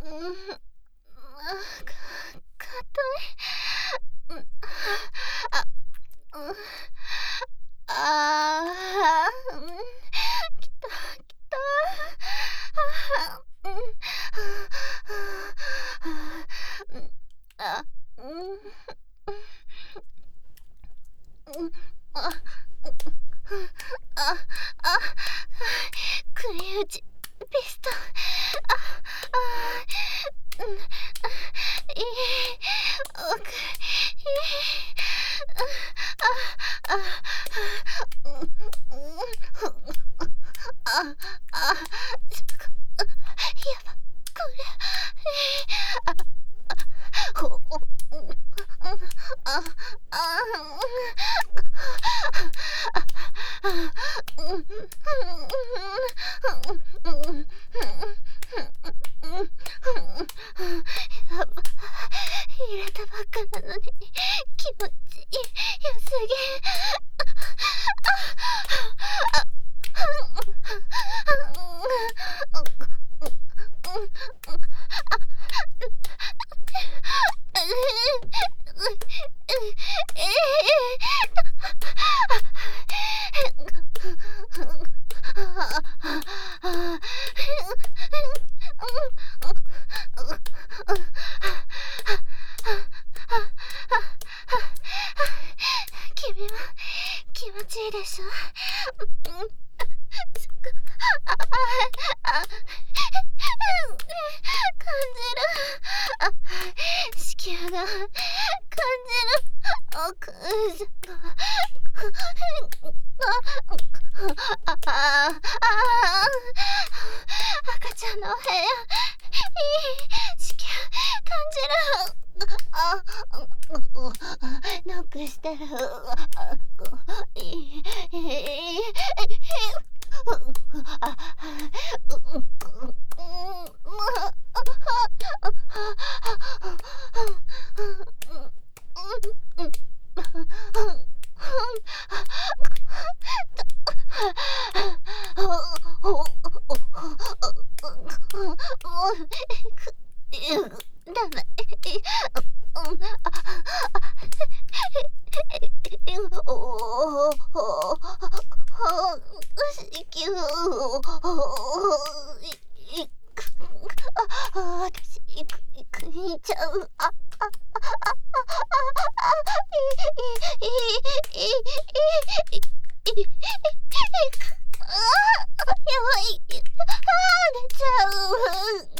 か硬い。あ、うん、きたきた。うん、あ、うん、うん、あ、あ、あ、杭打ちピストン。うん、いい、奥、いい、あ、うん、あ、そっか、やば、これ、ほ、あ、うん、やば、入れたばっかなのに気持ち良すぎ。君も気持ちいいでしょ。そっか。感じる。子宮が感じる。奥底。赤ちゃんの部屋。いい子宮感じる。ノックしてる。ダメ。私、いっちゃう。やばい。出ちゃう。